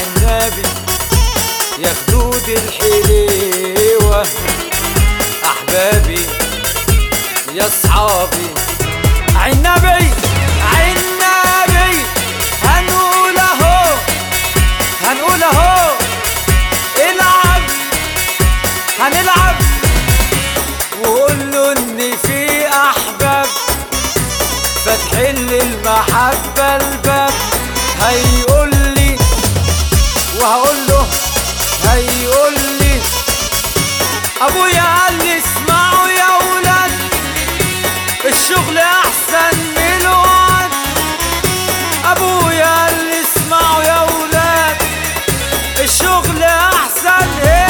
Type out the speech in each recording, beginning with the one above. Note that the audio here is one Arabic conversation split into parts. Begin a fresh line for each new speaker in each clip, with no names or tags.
عنابي يا خدود الحليوة، أحبابي يا صحابي. عنابي عنابي هنقول اهو، هنقول اهو العب، هنلعب وقول له ان في احباب فاتحين للمحبة الباب. هيقول لي وهقول له، هيقول لي ابويا قال لي اسمعوا يا ولاد الشغل احسن من الوعد. ابويا قال لي اسمعوا يا ولاد الشغل احسن.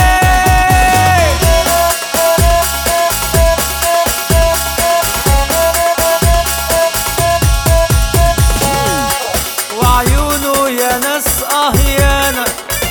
وعيونه يا ناس اهيانة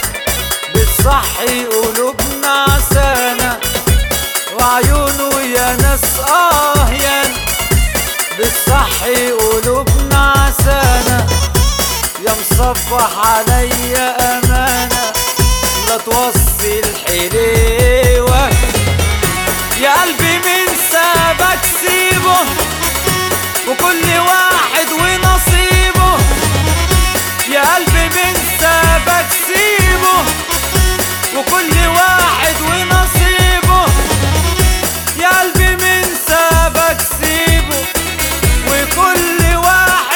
بتصحي قلوبنا عسانة. وعيونه يا ناس اهيانة بتصحي قلوبنا عسانة. يا مصبح عليا امانة لا توصي الحليوة. يا قلبي من سابك سيبه وكل واحد ونصيبه. يا قلبي من سابك سيبه وكل واحد ونصيبه. يا قلبي من سابك سيبه وكل واحد.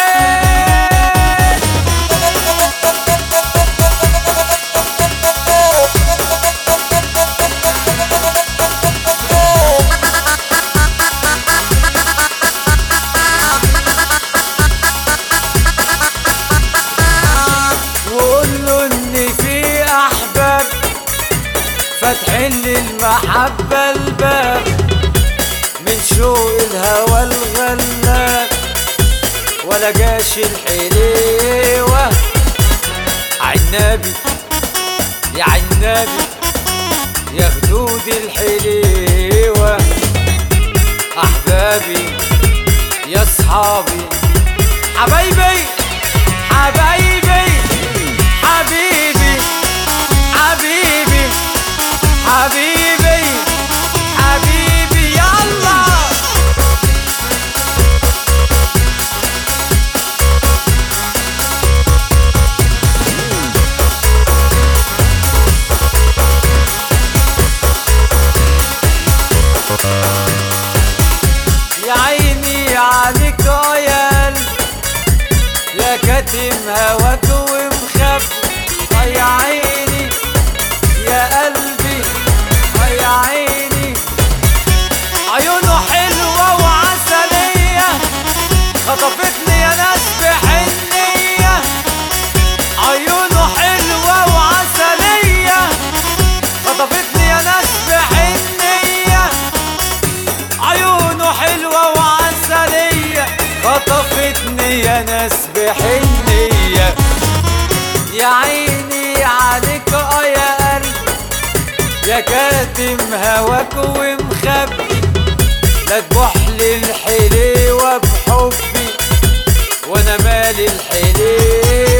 وقول له ان في احباب فاتحين للمحبة الباب من شوق الهوى الغلاب ولا جاش الحليوة. عنابي يا عنابي يا خدود الحليوة، أحبابي يا صحابي. حبايبي حبايبي حبيبي حبيبي حبيبي حبيبي يلا. يا عيني عليك يا قلبي يا كاتم هواك ومخبي. يا عيني يا قلبي يا عيني عيونه حلوة وعسلية خطفتني يا ناس بحنية. عيونه حلوة وعسلية خطفتني يا ناس بحنية. عيونه حلوة وعسلية خطفتني يا ناس بحنية. يا عيني عليك يا قلبي يا كاتم هواك ومخبي. لا تبحلي الحليوة بحبي وانا مالي الحليوة.